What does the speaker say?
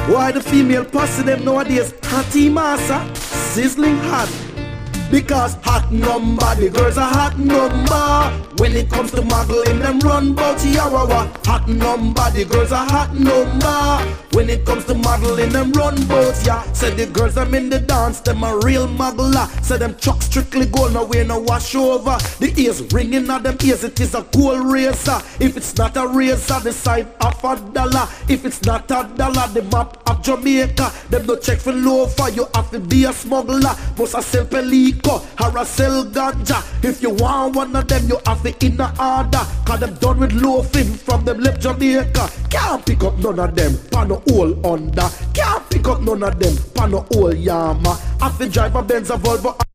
Why the female pussy them nowadays hotty massa, sizzling hot. Because hot number, the girls are hot number. When it comes to muggling, them run bout Yawawa. Hot number, the girls are hot number. When it comes to modeling, them run bout ya. Said the girls them in the dance, them a real muggler. Said them chuck strictly gold, no way no wash over. The ears ringing at them ears, it is a gold razor. If it's not a razor, the sign of $1. If it's not $1, the map of Jamaica. Them no check for loafer, you have to be a smuggler. Must a sell pelico, or a sell ganja. If you want one of them, you have to in a order. Cause them done with loafing from them left Jamaica. Can't pick up none of them, pan no hole under. Can't pick up none of them, pan no hole yama. Have to drive a Benz, a Volvo.